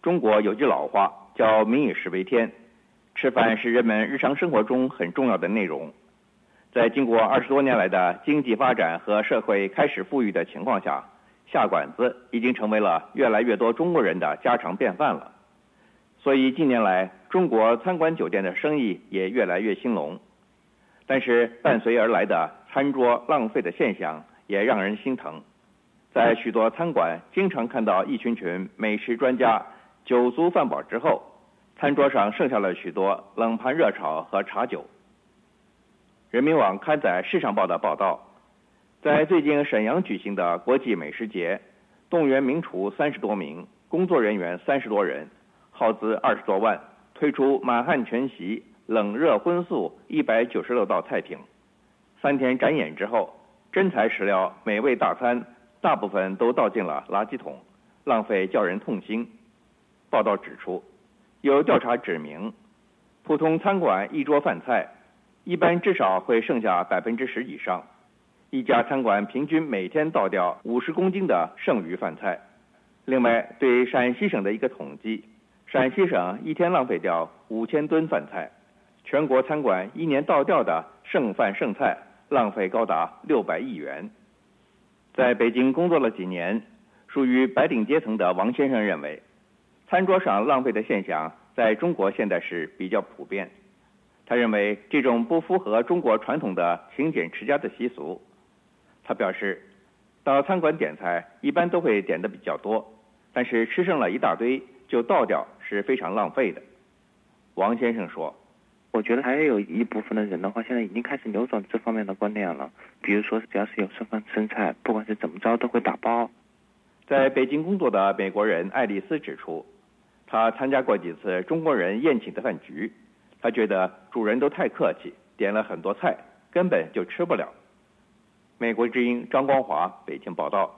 中国有句老话叫民以食为天，吃饭是人们日常生活中很重要的内容。在经过20多年来的经济发展和社会开始富裕的情况下，下馆子已经成为了越来越多中国人的家常便饭了。所以近年来，中国餐馆酒店的生意也越来越兴隆。但是伴随而来的餐桌浪费的现象也让人心疼。在许多餐馆经常看到一群群美食专家酒足饭饱之后，餐桌上剩下了许多冷盘热炒和茶酒。人民网刊载市场报的报道，在最近沈阳举行的国际美食节，动员名厨30多名，工作人员30多人，耗资20多万，推出满汉全席、冷热荤素196道菜品。3天展演之后，真材实料美味大餐大部分都倒进了垃圾桶，浪费叫人痛心。报道指出，有调查指明，普通餐馆一桌饭菜一般至少会剩下10%以上，一家餐馆平均每天倒掉50公斤的剩余饭菜。另外，对陕西省的一个统计，陕西省一天浪费掉5000吨饭菜，全国餐馆一年倒掉的剩饭剩菜浪费高达600亿元。在北京工作了几年，属于白领阶层的王先生认为，餐桌上浪费的现象在中国现在是比较普遍。他认为这种不符合中国传统的勤俭持家的习俗。他表示，到餐馆点菜一般都会点的比较多，但是吃剩了一大堆就倒掉是非常浪费的。王先生说， 我觉得还有一部分的人的话，现在已经开始扭转这方面的观念了。比如说，只要是有剩饭剩菜，不管是怎么着都会打包。 在北京工作的美国人爱丽丝指出，她参加过几次中国人宴请的饭局，她觉得主人都太客气，点了很多菜，根本就吃不了。美国之音张光华北京报道。